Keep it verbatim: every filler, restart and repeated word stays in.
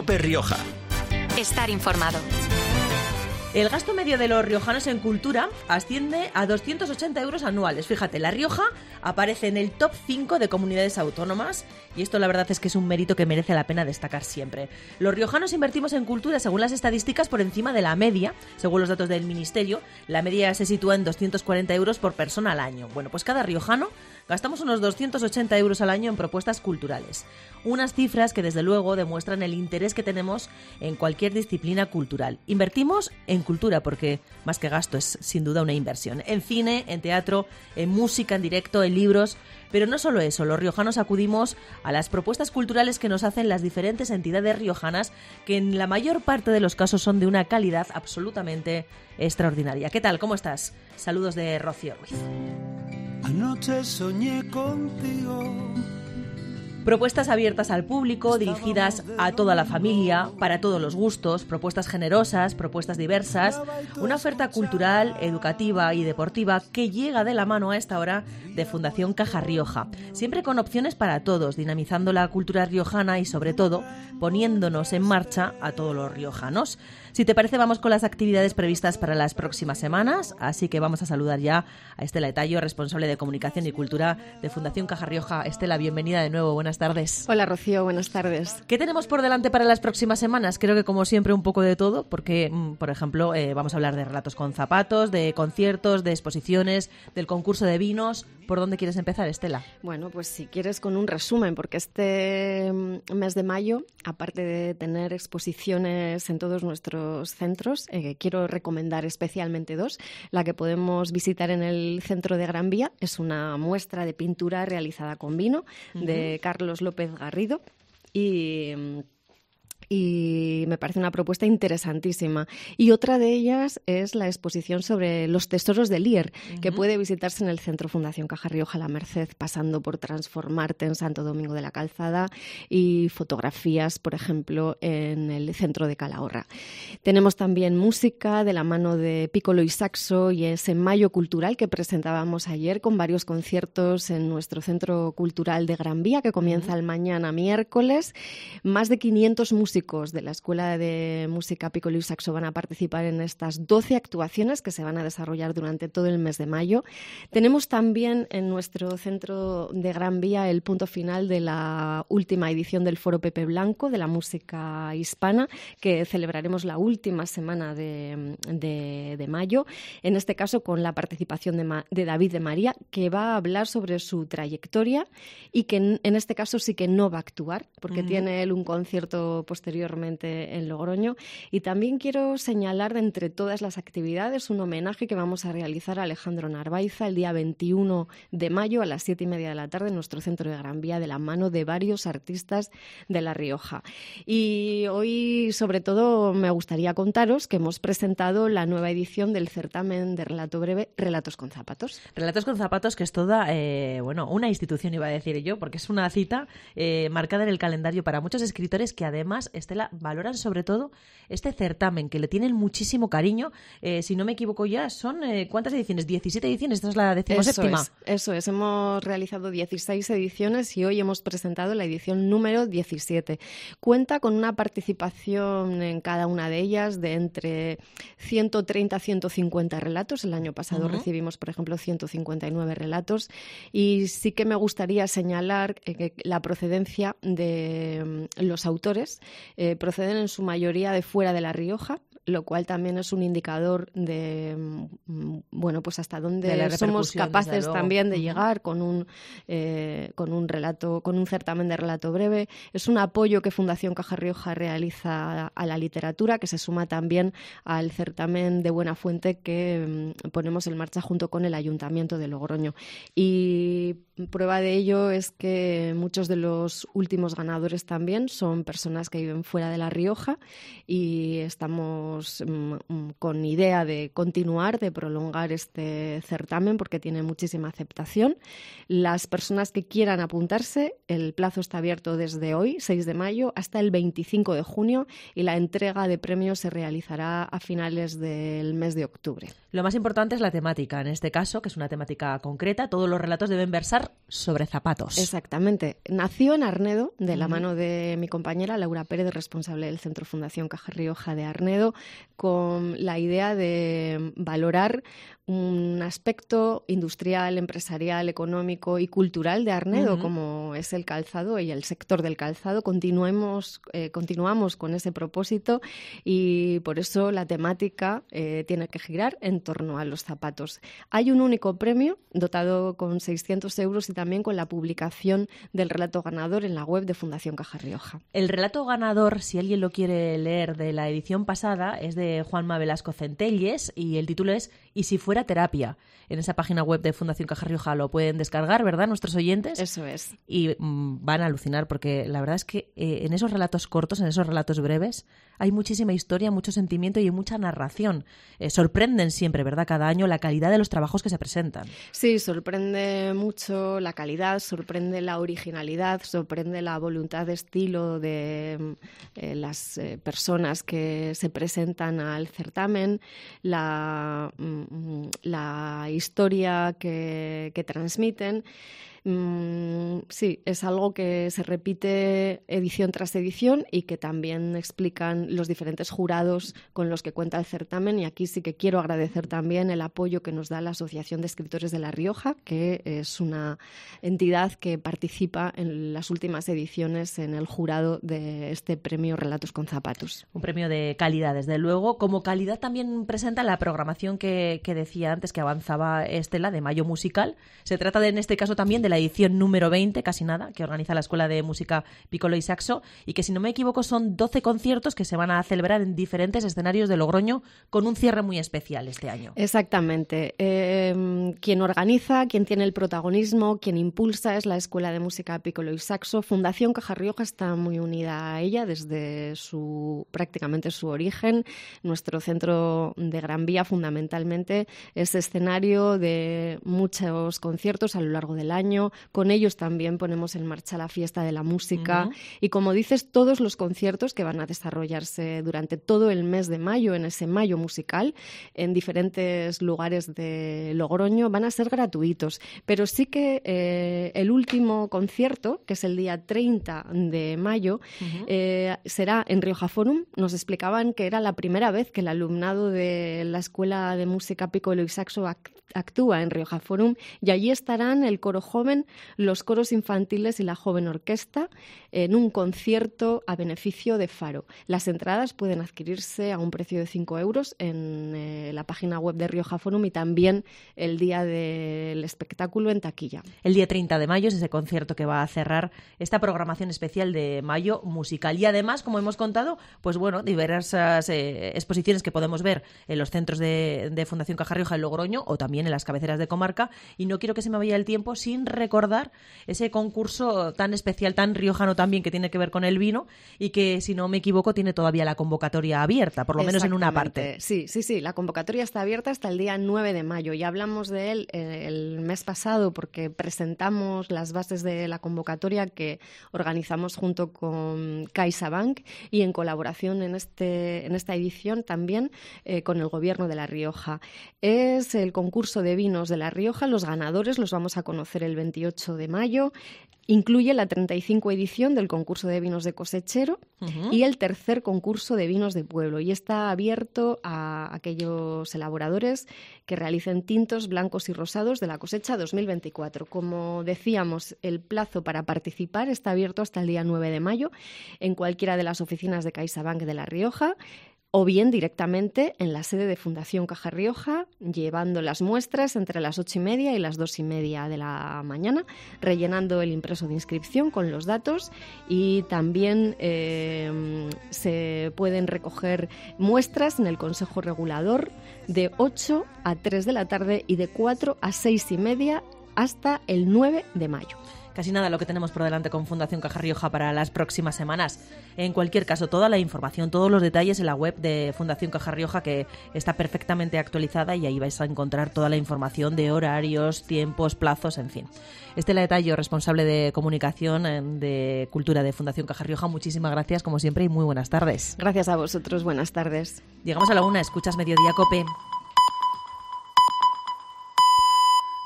Cope Rioja. Estar informado. El gasto medio de los riojanos en cultura asciende a doscientos ochenta euros anuales. Fíjate, La Rioja aparece en el top cinco de comunidades autónomas y esto la verdad es que es un mérito que merece la pena destacar siempre. Los riojanos invertimos en cultura, según las estadísticas, por encima de la media. Según los datos del Ministerio, la media se sitúa en doscientos cuarenta euros por persona al año. Bueno, pues cada riojano gastamos unos doscientos ochenta euros al año en propuestas culturales. Unas cifras que desde luego demuestran el interés que tenemos en cualquier disciplina cultural. Invertimos en cultura porque más que gasto es sin duda una inversión. En cine, en teatro, en música, en directo, en libros. Pero no solo eso, los riojanos acudimos a las propuestas culturales que nos hacen las diferentes entidades riojanas, que en la mayor parte de los casos son de una calidad absolutamente extraordinaria. ¿Qué tal? ¿Cómo estás? Saludos de Rocío Ruiz. Anoche soñé contigo. Propuestas abiertas al público, dirigidas a toda la familia, para todos los gustos, propuestas generosas, propuestas diversas, una oferta cultural, educativa y deportiva que llega de la mano a esta hora de Fundación Caja Rioja, siempre con opciones para todos, dinamizando la cultura riojana y sobre todo poniéndonos en marcha a todos los riojanos. Si te parece, vamos con las actividades previstas para las próximas semanas, así que vamos a saludar ya a Estela Etayo, responsable de Comunicación y Cultura de Fundación Caja Rioja. Estela, bienvenida de nuevo, buenas tardes. Hola Rocío, buenas tardes. ¿Qué tenemos por delante para las próximas semanas? Creo que como siempre un poco de todo, porque, por ejemplo, eh, vamos a hablar de relatos con zapatos, de conciertos, de exposiciones, del concurso de vinos. ¿Por dónde quieres empezar, Estela? Bueno, pues si quieres con un resumen, porque este mes de mayo, aparte de tener exposiciones en todos nuestros centros, eh, quiero recomendar especialmente dos. La que podemos visitar en el centro de Gran Vía es una muestra de pintura realizada con vino uh-huh. de Carlos López Garrido y... y me parece una propuesta interesantísima. Y otra de ellas es la exposición sobre los tesoros de Lier, uh-huh. que puede visitarse en el Centro Fundación Caja Rioja La Merced, pasando por Transformarte en Santo Domingo de la Calzada y fotografías, por ejemplo, en el Centro de Calahorra. Tenemos también música de la mano de Piccolo y Saxo y ese Mayo Cultural que presentábamos ayer con varios conciertos en nuestro Centro Cultural de Gran Vía, que comienza uh-huh. el mañana miércoles. Más de quinientos músicos de la Escuela de Música Piccolo y Saxo van a participar en estas doce actuaciones que se van a desarrollar durante todo el mes de mayo. Tenemos también en nuestro centro de Gran Vía el punto final de la última edición del Foro Pepe Blanco de la música hispana, que celebraremos la última semana de, de, de mayo, en este caso con la participación de, Ma, de David de María, que va a hablar sobre su trayectoria y que en, en este caso sí que no va a actuar, porque uh-huh. tiene él un concierto posterior posteriormente en Logroño. Y también quiero señalar de entre todas las actividades un homenaje que vamos a realizar a Alejandro Narvaiza el día veintiuno de mayo a las siete y media de la tarde en nuestro centro de Gran Vía, de la mano de varios artistas de La Rioja. Y hoy, sobre todo, me gustaría contaros que hemos presentado la nueva edición del certamen de relato breve Relatos con Zapatos. Relatos con Zapatos, que es toda, eh, bueno, una institución, iba a decir yo, porque es una cita eh, marcada en el calendario para muchos escritores que además, Estela, valoran sobre todo este certamen, que le tienen muchísimo cariño. Eh, si no me equivoco ya, son eh, ¿cuántas ediciones? diecisiete ediciones, esta es la decimoséptima. Eso es, eso es, hemos realizado dieciséis ediciones y hoy hemos presentado la edición número diecisiete. Cuenta con una participación en cada una de ellas de entre ciento treinta a ciento cincuenta relatos. El año pasado uh-huh. recibimos, por ejemplo, ciento cincuenta y nueve relatos y sí que me gustaría señalar eh, que la procedencia de um, los autores Eh, proceden en su mayoría de fuera de La Rioja, lo cual también es un indicador de, bueno, pues hasta dónde somos capaces también de uh-huh. llegar con un, eh, con un relato, con un certamen de relato breve. Es un apoyo que Fundación Caja Rioja realiza a la literatura, que se suma también al certamen de Buena Fuente que um, ponemos en marcha junto con el Ayuntamiento de Logroño. Y prueba de ello es que muchos de los últimos ganadores también son personas que viven fuera de La Rioja y estamos estamos mm, con idea de continuar, de prolongar este certamen porque tiene muchísima aceptación. Las personas que quieran apuntarse, el plazo está abierto desde hoy, seis de mayo, hasta el veinticinco de junio y la entrega de premios se realizará a finales del mes de octubre. Lo más importante es la temática, en este caso, que es una temática concreta. Todos los relatos deben versar sobre zapatos. Exactamente. Nació en Arnedo, de la uh-huh. mano de mi compañera Laura Pérez, responsable del Centro Fundación Caja Rioja de Arnedo, con la idea de valorar un aspecto industrial, empresarial, económico y cultural de Arnedo, uh-huh. como es el calzado y el sector del calzado. Continuemos, eh, continuamos con ese propósito y por eso la temática eh, tiene que girar en torno a los zapatos. Hay un único premio dotado con seiscientos euros y también con la publicación del relato ganador en la web de Fundación Caja Rioja. El relato ganador, si alguien lo quiere leer, de la edición pasada es de Juanma Velasco Centelles y el título es ¿Y si fuera terapia? En esa página web de Fundación Caja Rioja lo pueden descargar, ¿verdad?, nuestros oyentes. Eso es. Y mmm, van a alucinar porque la verdad es que eh, en esos relatos cortos, en esos relatos breves, hay muchísima historia, mucho sentimiento y mucha narración. Eh, sorprenden siempre, ¿verdad?, cada año la calidad de los trabajos que se presentan. Sí, sorprende mucho la calidad, sorprende la originalidad, sorprende la voluntad de estilo de eh, las eh, personas que se presentan al certamen, la, mm, la historia que, que transmiten. Mm, sí, es algo que se repite edición tras edición y que también explican los diferentes jurados con los que cuenta el certamen. Y aquí sí que quiero agradecer también el apoyo que nos da la Asociación de Escritores de La Rioja, que es una entidad que participa en las últimas ediciones en el jurado de este premio Relatos con Zapatos. Un premio de calidad, desde luego. Como calidad también presenta la programación que, que decía antes que avanzaba Estela, de Mayo Musical. Se trata de, en este caso también de la edición número veinte, casi nada, que organiza la Escuela de Música Piccolo y Saxo, y que, si no me equivoco, son doce conciertos que se van a celebrar en diferentes escenarios de Logroño con un cierre muy especial este año. Exactamente. Eh, quien organiza, quien tiene el protagonismo, quien impulsa es la Escuela de Música Piccolo y Saxo. Fundación Caja Rioja está muy unida a ella desde su prácticamente su origen. Nuestro centro de Gran Vía, fundamentalmente, es escenario de muchos conciertos a lo largo del año. Con ellos también ponemos en marcha la fiesta de la música. Uh-huh. Y, como dices, todos los conciertos que van a desarrollarse durante todo el mes de mayo, en ese Mayo Musical, en diferentes lugares de Logroño, van a ser gratuitos. Pero sí que eh, el último concierto, que es el día treinta de mayo, uh-huh. eh, será en Rioja Forum. Nos explicaban que era la primera vez que el alumnado de la Escuela de Música Piccolo y Saxo actúa en Rioja Forum, y allí estarán el coro joven, los coros infantiles y la joven orquesta en un concierto a beneficio de Faro. Las entradas pueden adquirirse a un precio de cinco euros en eh, la página web de Rioja Forum y también el día del espectáculo en taquilla. El día treinta de mayo es ese concierto que va a cerrar esta programación especial de Mayo Musical. Y además, como hemos contado, pues bueno, diversas eh, exposiciones que podemos ver en los centros de, de Fundación Caja Rioja en Logroño o también en las cabeceras de comarca. Y no quiero que se me vaya el tiempo sin recordar ese concurso tan especial, tan riojano también, que tiene que ver con el vino y que, si no me equivoco, tiene todavía la convocatoria abierta, por lo menos en una parte. Sí, sí, sí, la convocatoria está abierta hasta el día nueve de mayo. Ya hablamos de él el mes pasado porque presentamos las bases de la convocatoria que organizamos junto con CaixaBank y en colaboración en, este, en esta edición también eh, con el Gobierno de La Rioja. Es el concurso de vinos de La Rioja. Los ganadores los vamos a conocer el veintiocho de mayo. Incluye la treinta y cinco edición del concurso de vinos de cosechero uh-huh. y el tercer concurso de vinos de pueblo, y está abierto a aquellos elaboradores que realicen tintos blancos y rosados de la cosecha dos mil veinticuatro. Como decíamos, el plazo para participar está abierto hasta el día nueve de mayo en cualquiera de las oficinas de CaixaBank de La Rioja, o bien directamente en la sede de Fundación Caja Rioja, llevando las muestras entre las ocho y media y las dos y media de la mañana, rellenando el impreso de inscripción con los datos, y también eh, se pueden recoger muestras en el Consejo Regulador de ocho a tres de la tarde y de cuatro a seis y media hasta el nueve de mayo. casi nada lo que tenemos por delante con Fundación Caja Rioja para las próximas semanas. En cualquier caso, toda la información, todos los detalles en la web de Fundación Caja Rioja, que está perfectamente actualizada, y ahí vais a encontrar toda la información de horarios, tiempos, plazos, en fin. Estela de Tallo, responsable de comunicación de cultura de Fundación Caja Rioja, muchísimas gracias como siempre y muy buenas tardes. Gracias a vosotros, buenas tardes. Llegamos a la una, escuchas Mediodía COPE.